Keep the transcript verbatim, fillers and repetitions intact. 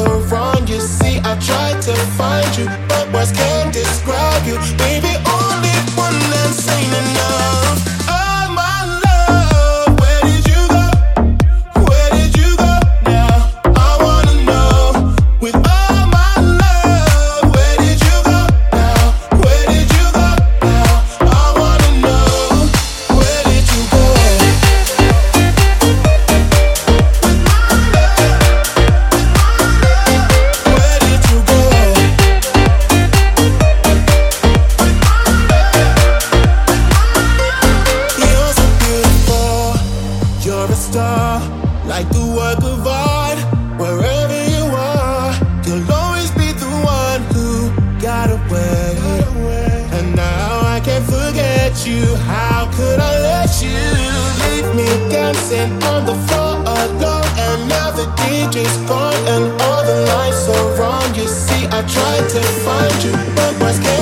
so wrong. You see, I tried to find you, but words can't describe you. Baby, only one that's ain't enough. Oh my love, where did you go? Where did you go now? I wanna know. With all my love, where did you go now? Where did you go now? I wanna know. Where did you go? Where did you go? You're so beautiful, you're a star, like a work of art. Wherever you are, you'll always be the one who got away. And now I can't forget you. How could I let you leave me dancing on the floor alone? And now the D J's gone and all the lights are wrong. You see, I tried to find you, but words can't